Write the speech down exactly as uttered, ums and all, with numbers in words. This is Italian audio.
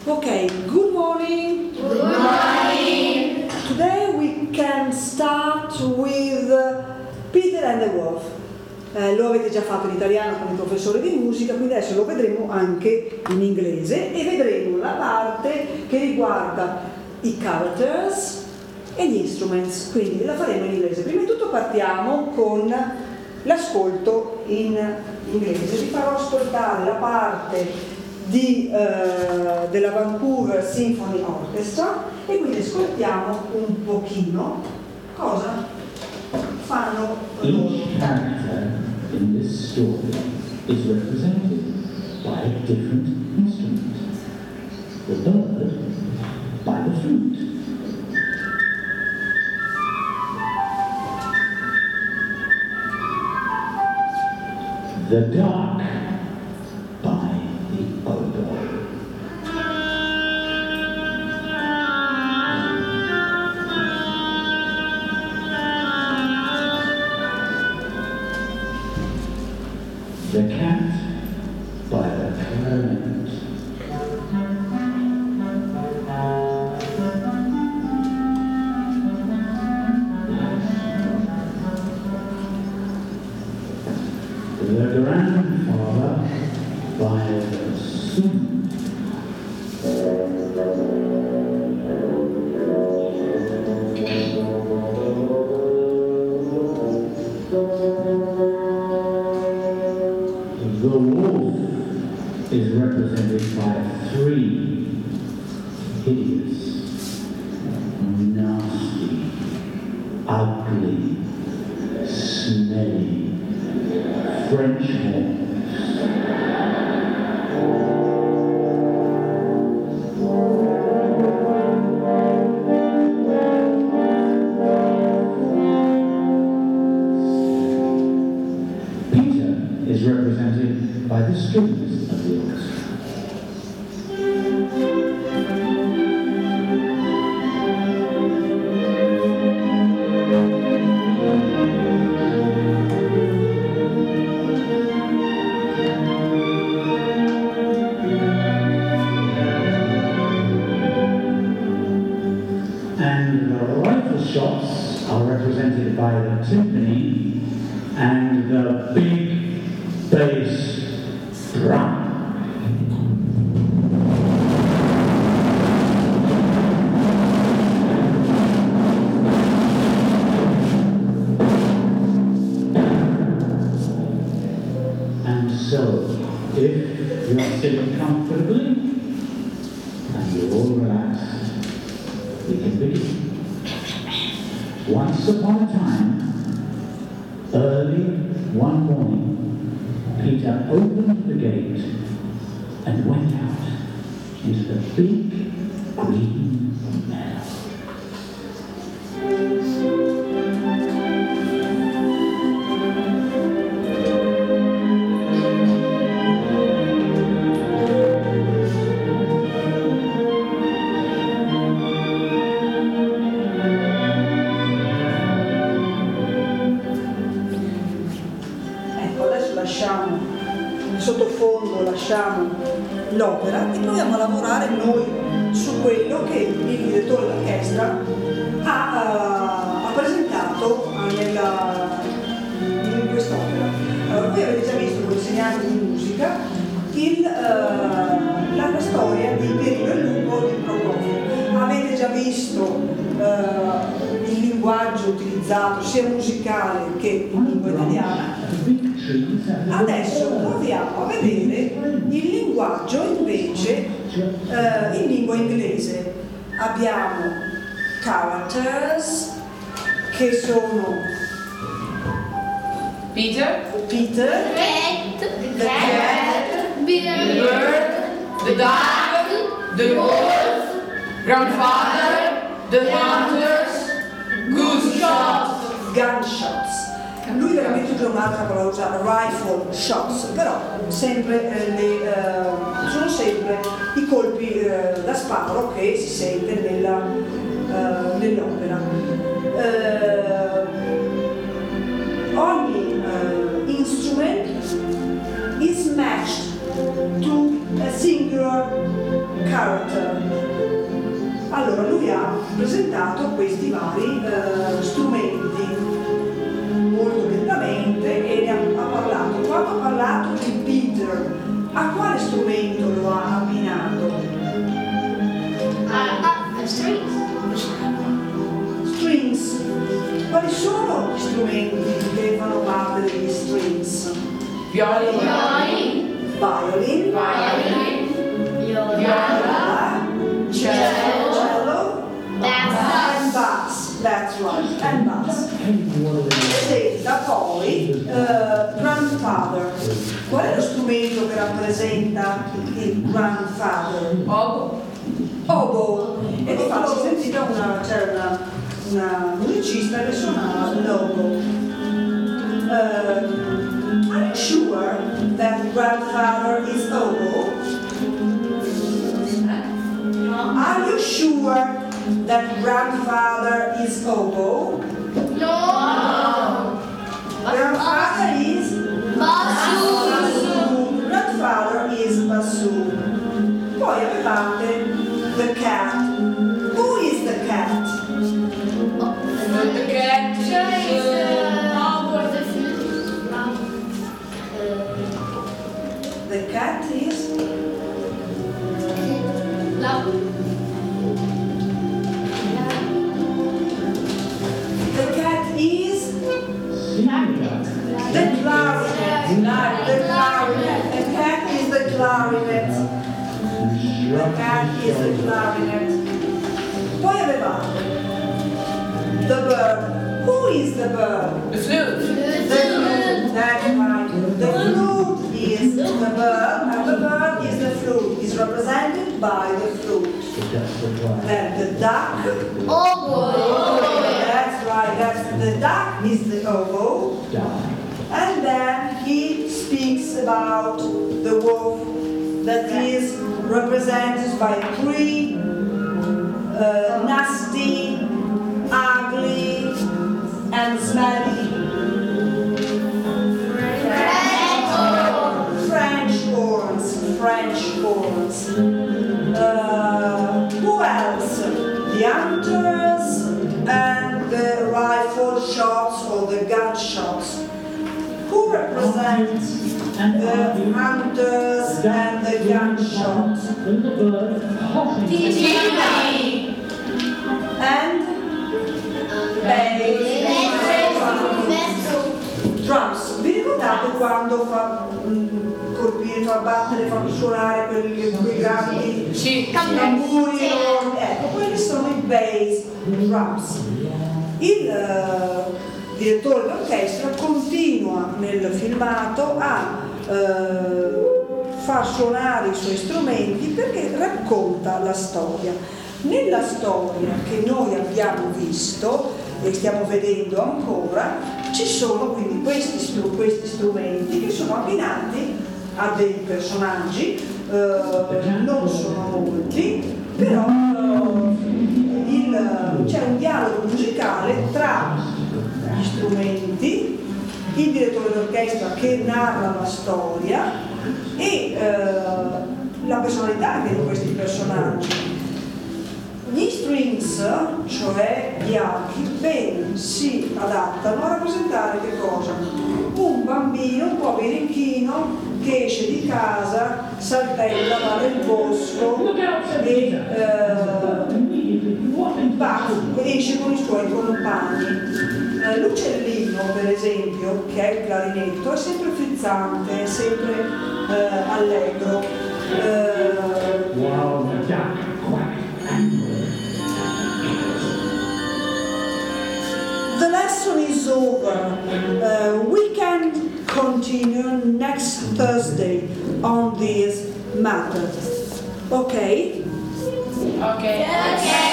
Okay, good morning. Good morning. Today we can start with Peter and the Wolf. Eh, lo avete già fatto in italiano con il professore di musica, quindi adesso lo vedremo anche in inglese e vedremo la parte che riguarda i characters e gli instruments, quindi la faremo in inglese. Prima di tutto partiamo con l'ascolto in inglese. Vi farò ascoltare la parte di, eh, della Vancouver Symphony Orchestra e quindi ascoltiamo un pochino cosa fanno loro. Each character in this story is represented by a different instrument. The bird by the flute. The duck by the oboe. The cat by the clarinet. The grandfather by the spoon. The wolf is represented by three hideous, nasty, ugly, smelly French horns. Peter is represented by the strings of the orchestra. And the rifle shots are represented by the timpani and the big bass drum. And so, if you're sitting comfortably and you're all relaxed, we can begin. Once upon a time, early one morning, Peter opened the gate and went out into the big green meadow. Lasciamo in sottofondo, lasciamo l'opera e proviamo a lavorare noi su quello che il direttore d'orchestra ha, uh, ha presentato nella, in quest'opera. Allora, voi avete già visto con insegnanti di musica il, uh, la, la storia di Pierino il Lupo di Prokofiev. Avete già visto uh, il linguaggio utilizzato sia musicale che in lingua italiana. Adesso proviamo a vedere il linguaggio invece eh, in lingua inglese. Abbiamo characters che sono Peter, Peter, the cat, the bird, the duck, the wolf, grandfather, the hunters, goose shot, gunshots. Lui veramente usa un'altra parola, usa rifle shots, però sempre, eh, le, eh, sono sempre i colpi eh, da sparo che si sente nella, eh, nell'opera. Eh, ogni eh, instrument is matched to a singular character. Allora lui ha presentato questi vari eh, strumenti molto lentamente e ne ha, ha parlato. Quando ha parlato di Peter, a quale strumento lo ha abbinato? Uh, strings. Strings. Quali sono gli strumenti che fanno parte degli strings? Violin. Violin. Violin. Viola. Cello. Cello. Bass. And bass. That's right. And bass. Presenta poi eh, grandfather. Qual è lo strumento che rappresenta il grandfather? Oboe. Oboe. E di fatto si sentiva una, c'era una, una musicista che suonava l'oboe. Uh, are you sure that grandfather is oboe? Are you sure that grandfather is oboe? No. Grandfather is Bassoon. Grandfather is bassoon. Poi avevate the cat. Who is the cat? The cat is The cat is the cat is the clarinet. The clarinet. The cat is the clarinet. The cat is the clarinet. Poi avevate the bird. Who is the bird? the flute. The flute. That's right. The flute is the bird, and the bird is the flute. Is represented by the flute. Then the duck. That's right. That's the duck is the oboe. And then he speaks about the wolf that is represented by three uh, nasty, ugly, and smelly French horns. French horns. Uh, who else? The hunters and the rifle shots or the gun shots. Who represents the hunters and the gun shots? And drums. Vi ricordate quando fa mh, colpire, fa battere, fa suonare quelli, quei grandi Sì. tamburi enormi? Ecco, quelli sono i bass drums. Il uh, direttore d'orchestra continua nel filmato a uh, far suonare i suoi strumenti perché racconta la storia. Nella storia che noi abbiamo visto e stiamo vedendo ancora, ci sono quindi questi, str questi strumenti che sono abbinati a dei personaggi, eh, non sono molti, però eh, c'è un dialogo musicale tra gli strumenti, il direttore d'orchestra che narra la storia e eh, la personalità di questi personaggi. Gli strings, cioè gli archi, ben si adattano a rappresentare che cosa? Un bambino un po' birichino che esce di casa, saltella, va nel bosco e eh, va, esce con i suoi compagni. Eh, L'uccellino, per esempio, che è il clarinetto, è sempre frizzante, è sempre eh, allegro. Eh, Wow, the duck quack angrily. The lesson is over. Uh, we can continue next Thursday on this matter. Okay? Okay. Okay.